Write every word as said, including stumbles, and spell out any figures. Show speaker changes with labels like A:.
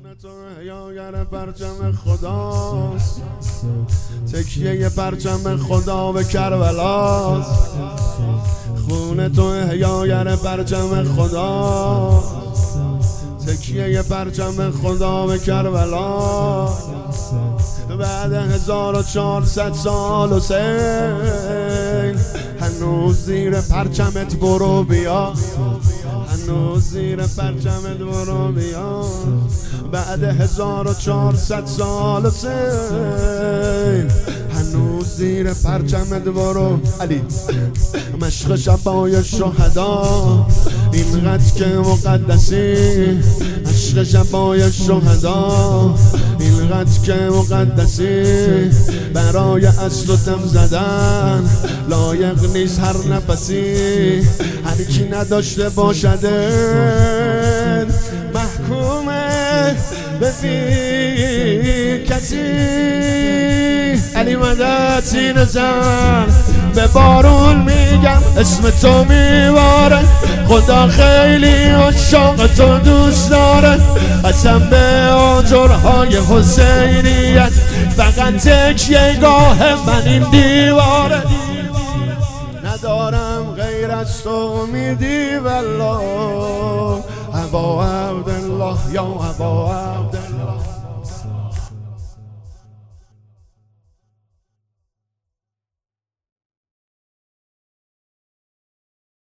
A: خون تو احیاگر پرچم خداست، تکیه پرچم خدا به کربلاست. خون تو احیاگر پرچم خدا، تکیه پرچم خدا به کربلا. بعد هزار و چهارصد سال و سیل هنوز زیر پرچمت برو بیا، هنوز زیر پرچمت برو بیا. بعد هزار و چهارصد سال و سیل هنوز زیر پرچمت برو. علی مشق شبای شهدا اینقدر که مقدسی، مشق شبای شهدا اینقدر که مقدسی. برای اصل و دم زدن لایق نیست هر نفسی، هر کی نداشته باشده محکومه به بی کسی. علی مدد سینه زن به بارون میگم اسم تو میواره، خدا خیلی عشاق تو دوست داره. قسم به آجرهای حسینیت فقط تکیه گاه من این دیواره. ندارم غیر از تو امیدی والله، ابا عبدالله یا ابا عبدالله.